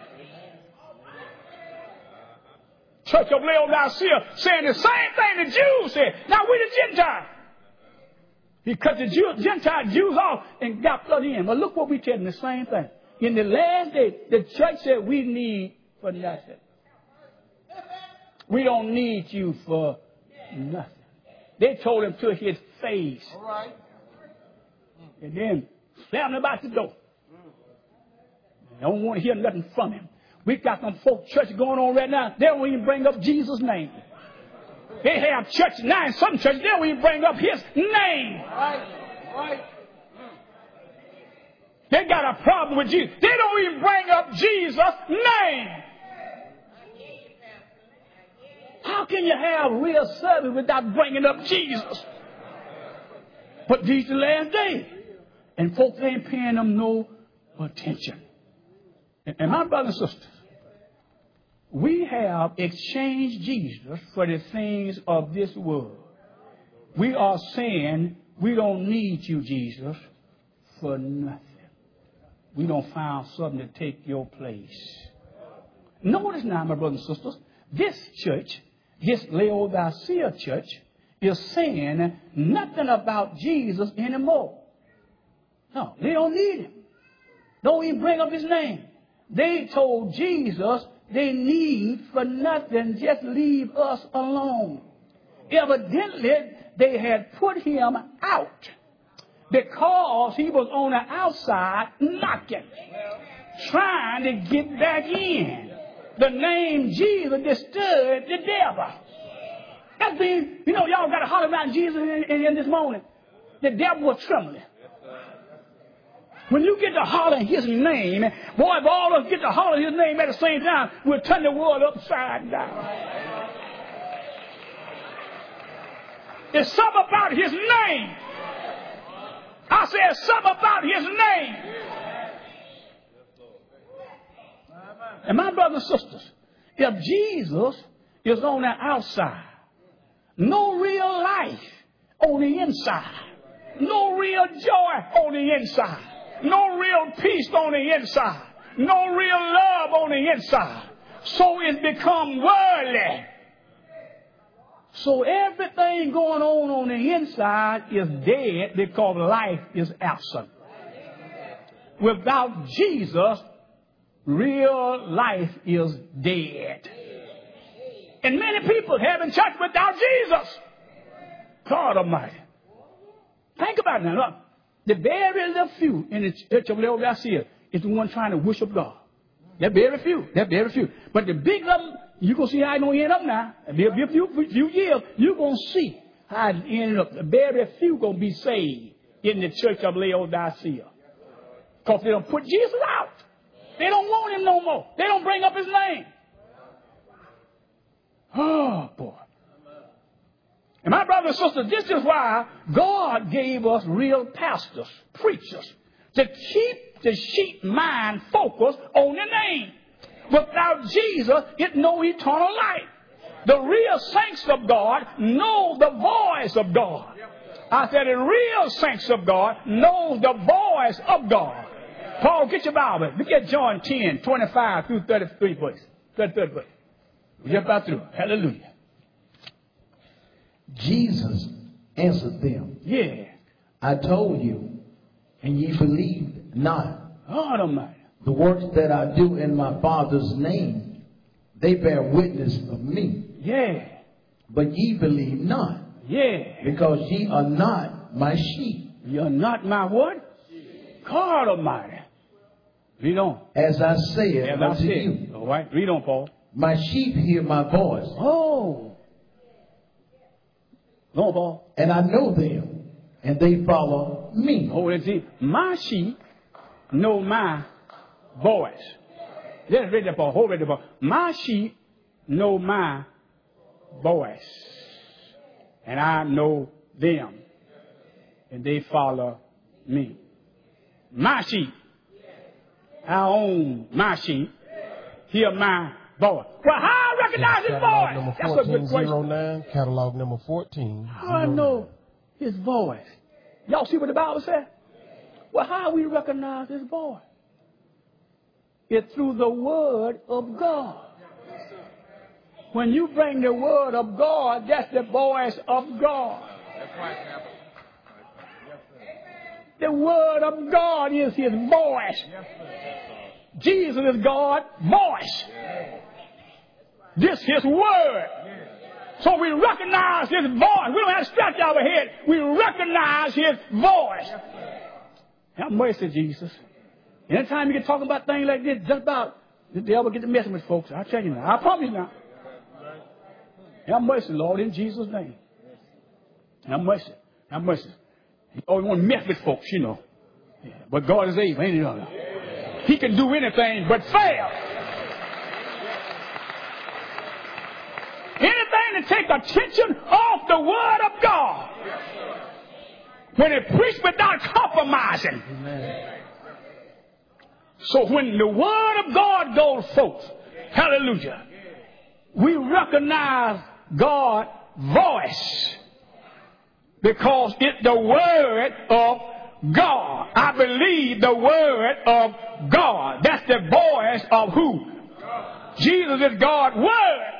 Church of Laodicea saying the same thing the Jews said. Now we the Gentiles. He cut the Gentile Jews off and got plugged in. But look what we tell them, the same thing. In the last day, the church said we need for nothing. We don't need you for nothing. They told him to his face. All right. And then slammed him out the door. They don't want to hear nothing from him. We got some folk church going on right now. They don't even bring up Jesus' name. They have church now in some churches. They don't even bring up his name. Right. Right. They got a problem with Jesus. They don't even bring up Jesus' name. How can you have real service without bringing up Jesus? But these the last days. And folks ain't paying them no attention. And my brothers and sisters, we have exchanged Jesus for the things of this world. We are saying we don't need you, Jesus, for nothing. We don't find something to take your place. Notice now, my brothers and sisters, this church, this Laodicea church, is saying nothing about Jesus anymore. No, they don't need him. Don't even bring up his name. They told Jesus they need for nothing, just leave us alone. Evidently, they had put him out because he was on the outside knocking, trying to get back in. The name Jesus disturbed the devil. That's been, y'all got to holler around Jesus in this morning. The devil was trembling. When you get to hollering his name, boy, if all of us get to holler his name at the same time, we'll turn the world upside down. There's something about his name. I said something about his name. And my brothers and sisters, if Jesus is on the outside, no real life on the inside, no real joy on the inside, no real peace on the inside, no real love on the inside, so it's become worldly. So everything going on the inside is dead because life is absent. Without Jesus, real life is dead. And many people having church without Jesus. God Almighty. Think about it now. Look, the very little few in the church of Laodicea is the one trying to worship God. They're very few. They're very few. But the big of them, you're going to see how it's going to end up now. There'll be a few years, you're going to see how it's ending up. The very few going to be saved in the church of Laodicea. Because they don't put Jesus out. They don't want him no more. They don't bring up his name. Oh, boy. And my brothers and sisters, this is why God gave us real pastors, preachers, to keep the sheep mind focused on the name. Without Jesus, it's no eternal life. The real saints of God know the voice of God. I said the real saints of God know the voice of God. Paul, get your Bible. Look at John 10, 25 through 33, please. 33, please. We're about through. Hallelujah. Jesus answered them. Yeah. I told you, and ye believed not. God Almighty. The works that I do in my Father's name, they bear witness of me. Yeah. But ye believe not. Yeah. Because ye are not my sheep. You're not my what? God Almighty. Read on. As I said unto you. All right. Read on, Paul. My sheep hear my voice. Oh. No, Paul. And I know them, and they follow me. Oh, let's see. My sheep know my voice. Let's read that, Paul. Hold it, Paul. My sheep know my voice. And I know them, and they follow me. My sheep. I own my sheep. Hear my voice. Well, how I recognize his voice? Number That's a good question. 1409, catalog number 14. How I know his voice? Y'all see what the Bible says? Well, how we recognize his voice? It's through the word of God. When you bring the word of God, that's the voice of God. The word of God is his voice. Jesus is God's voice. This is his word. So we recognize his voice. We don't have to scratch our head. We recognize his voice. Have mercy, Jesus. Anytime you get talking about things like this, just about the devil get to messing with folks. I'll tell you now. I promise you now. Have mercy, Lord, in Jesus' name. Have mercy. Have mercy. You always want to mess with folks, you know. Yeah. But God is able, ain't he? He can do anything but fail. Anything to take attention off the word of God. When it preached without compromising. Amen. So when the word of God goes forth, hallelujah, we recognize God's voice because it's the word of God. I believe the word of God. That's the voice of who? God. Jesus is God's word.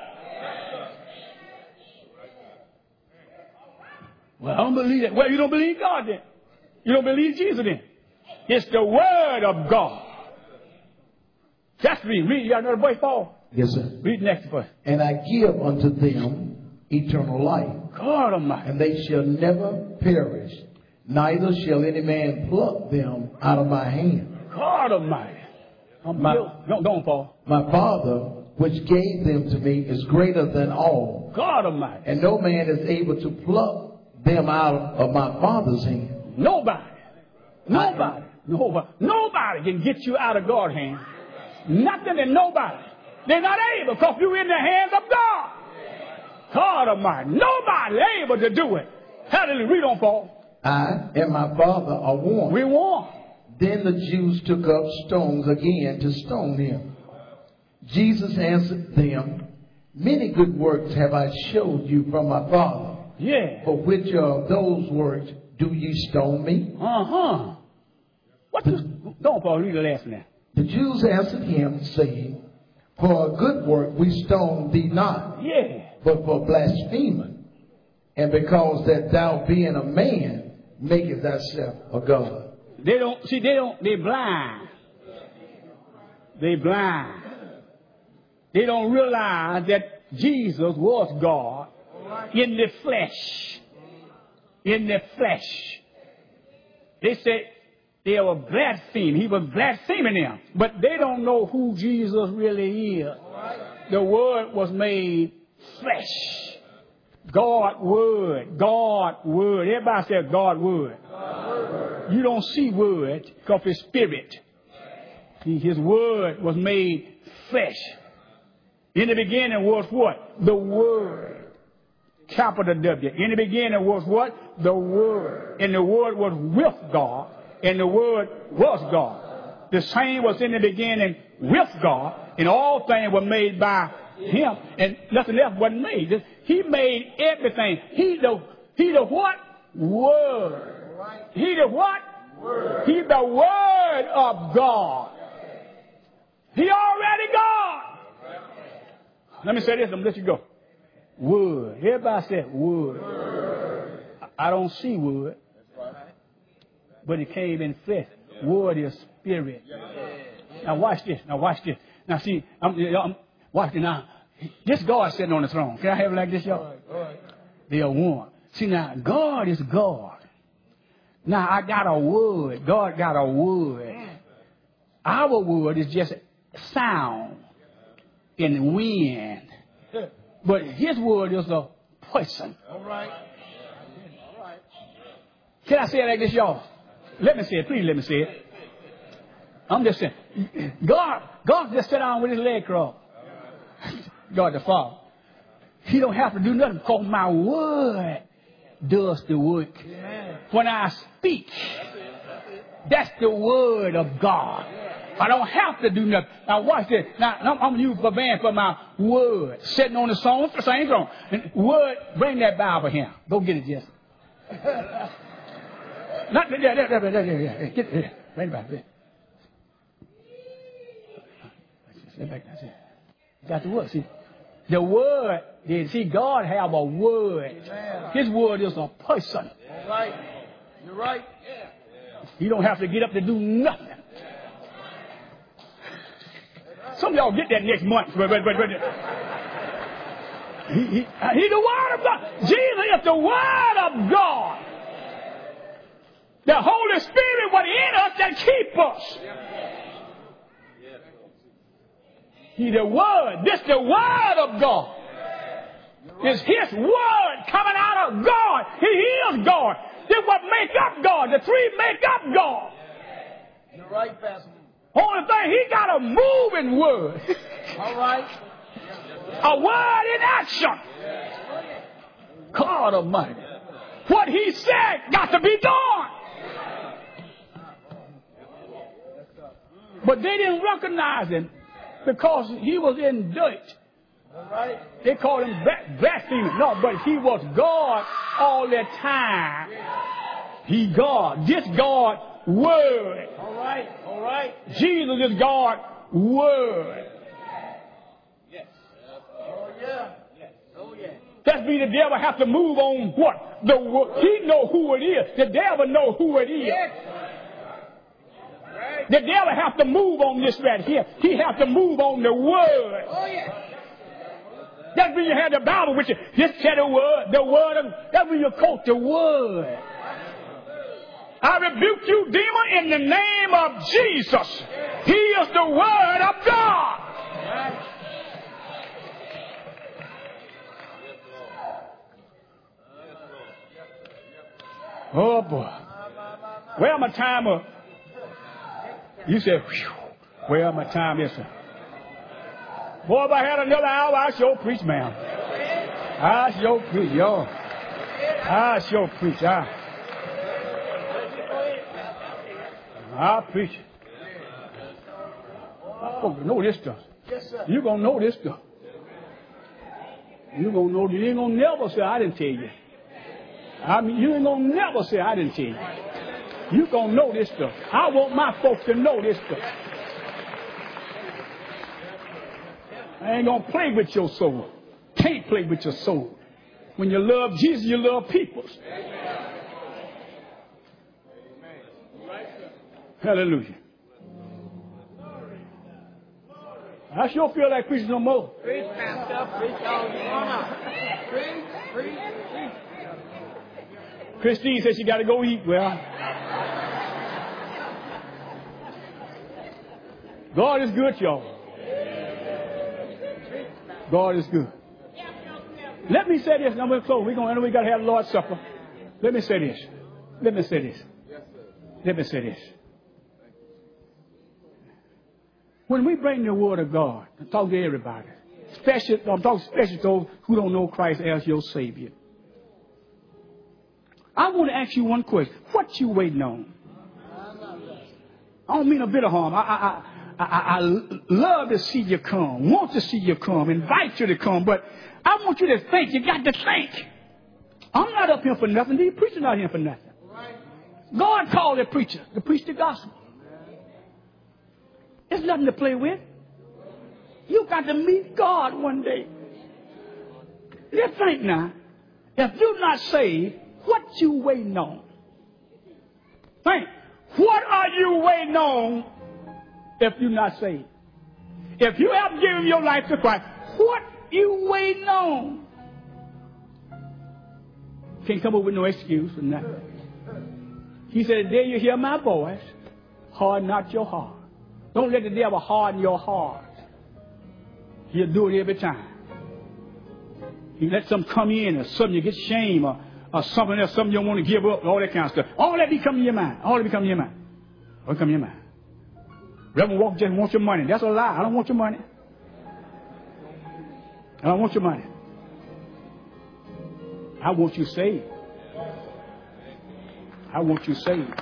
Well, I don't believe that. Well, you don't believe God then. You don't believe Jesus then. It's the word of God. That's me. Read. You got another voice, Paul? Yes, sir. Read the next verse. And I give unto them eternal life. God Almighty. And they shall never perish, neither shall any man pluck them out of my hand. God Almighty. Don't, Paul. My Father, which gave them to me, is greater than all. God Almighty. And no man is able to pluck them out of my Father's hand. Nobody can get you out of God's hand. Nothing and nobody. They're not able because you're in the hands of God. God Almighty. Nobody able to do it. Hallelujah. Read on, Paul. I and my Father are one. We one. Then the Jews took up stones again to stone him. Jesus answered them, many good works have I showed you from my Father. Yeah. For which of those works do you stone me? Don't, Paul. Read the last one. The Jews answered him, saying, for a good work we stone thee not, but for blaspheming, and because that thou being a man makest thyself a God. They blind. They blind. They don't realize that Jesus was God in the flesh. In the flesh. They said they were blaspheming. He was blaspheming them. But they don't know who Jesus really is. The Word was made flesh. God Word. God Word. Everybody said God Word. You don't see Word because it's Spirit. His Word was made flesh. In the beginning was what? The Word. Capital W. In the beginning was what? The Word. And the Word was with God. And the Word was God. The same was in the beginning with God. And all things were made by Him. And nothing else wasn't made. He made everything. He the what? Word. He the what? Word. He the Word of God. He already God. Let me say this and let you go. Word. Everybody said word. I don't see word. But it came in flesh. Word is spirit. Now watch this. Now see, I'm watching now. This God sitting on the throne. Can I have it like this, y'all? They are one. See now, God is God. Now I got a word. God got a word. Our word is just sound. and wind. But his word is a person. All right. Can I say it like this, y'all? Let me say it. Please let me say it. I'm just saying. God just sat down with his leg crossed. God the Father. He don't have to do nothing because my word does the work. When I speak, that's the word of God. I don't have to do nothing. Now watch this. Now I'm using for band for my word. Sitting on the same throne. And word, bring that Bible here. Go get it, Jesse. Not there. Get it there. Bring it back there. Sit back. That's it. Got the word. See, the word. See, God have a word. His word is a person. All right. You're right. You don't have to get up to do nothing. Some of y'all get that next month. He's the Word of God. Jesus is the Word of God. The Holy Spirit was in us that keep us. He's the Word. This is the Word of God. It's His Word coming out of God. He is God. This is what make up God. The three make up God. You're right, Pastor. Only thing, He got a moving word. All right. A word in action. God Almighty. What He said got to be done. But they didn't recognize Him because He was in dirt. All right. They called Him blasphemous. No, but He was God all the time. He God. This God word. All right. All right. Jesus is God word. Yes. Oh yeah. Oh yeah. That means the devil have to move on what? He know who it is. The devil know who it is. Yes. The devil have to move on this right here. He have to move on the word. Oh yeah. That's when you have the Bible with you. Just say the word of, that's when you quote the word. I rebuke you, demon, in the name of Jesus. He is the Word of God. Oh, boy. Where my time up? You said, whew, where my time is, sir? Boy, if I had another hour, I sure preach, ma'am. I sure preach, y'all. I sure preach. I'll preach it. I'm going to know this stuff. Yes, sir. You're going to know this stuff. You're going to know. You ain't going to never say, I didn't tell you. I mean, you ain't going to never say, I didn't tell you. You're going to know this stuff. I want my folks to know this stuff. I ain't going to play with your soul. Can't play with your soul. When you love Jesus, you love people's. Hallelujah. I sure feel like preaching no more. Preach, Pastor. Preach all you want. Preach. Christine said she got to go eat. Well, God is good, y'all. God is good. Let me say this. Now we're close. I know we got to have the Lord's Supper. Let me say this. When we bring the Word of God, I talk to everybody. I'm talking especially to those who don't know Christ as your Savior. I want to ask you one question. What you waiting on? I don't mean a bit of harm. I love to see you come, want to see you come, invite you to come, but I want you to think. You got to think. I'm not up here for nothing. The preacher's not here for nothing. God called the preacher to preach the gospel. It's nothing to play with. You got to meet God one day. Just think now. If you're not saved, what you waiting on? Think. What are you waiting on if you're not saved? If you have given your life to Christ, what you waiting on? Can't come up with no excuse for nothing. He said, the day you hear my voice, harden not your heart. Don't let the devil harden your heart. He'll do it every time. You let something come in or something you get shame or something else, something you don't want to give up, all that kind of stuff. All that become in your mind. All that become in your mind. All that come in your mind. Reverend Walker just wants your money. That's a lie. I don't want your money. I don't want your money. I want you saved. I want you saved.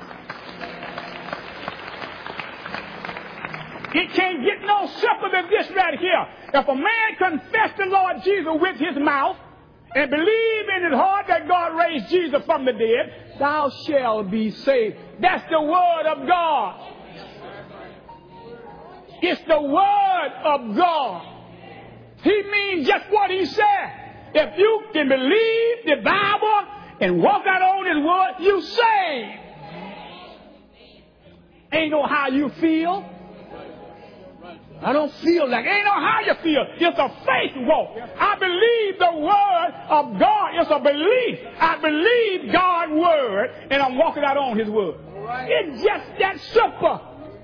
It can't get no simpler than this right here. If a man confess the Lord Jesus with his mouth and believe in his heart that God raised Jesus from the dead, thou shalt be saved. That's the word of God. It's the word of God. He means just what he said. If you can believe the Bible and walk out on his word, you saved. Ain't no how you feel. I don't feel like, ain't no how you feel. It's a faith walk. I believe the word of God. It's a belief. I believe God's word, and I'm walking out on his word. It's just that simple.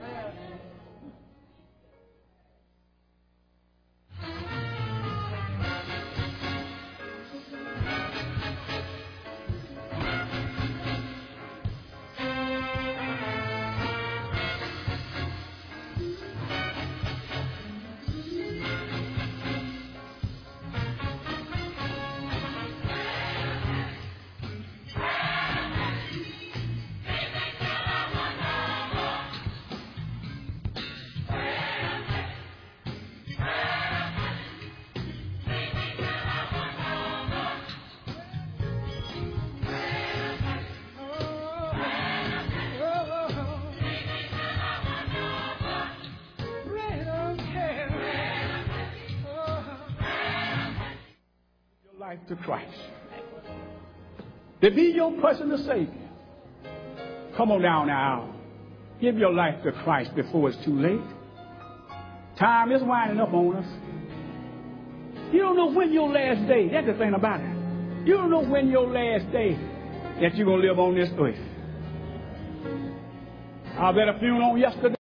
To Christ, to be your personal Savior. Come on down now. Give your life to Christ before it's too late. Time is winding up on us. You don't know when your last day. That's the thing about it. You don't know when your last day that you're going to live on this earth. I was at a funeral yesterday.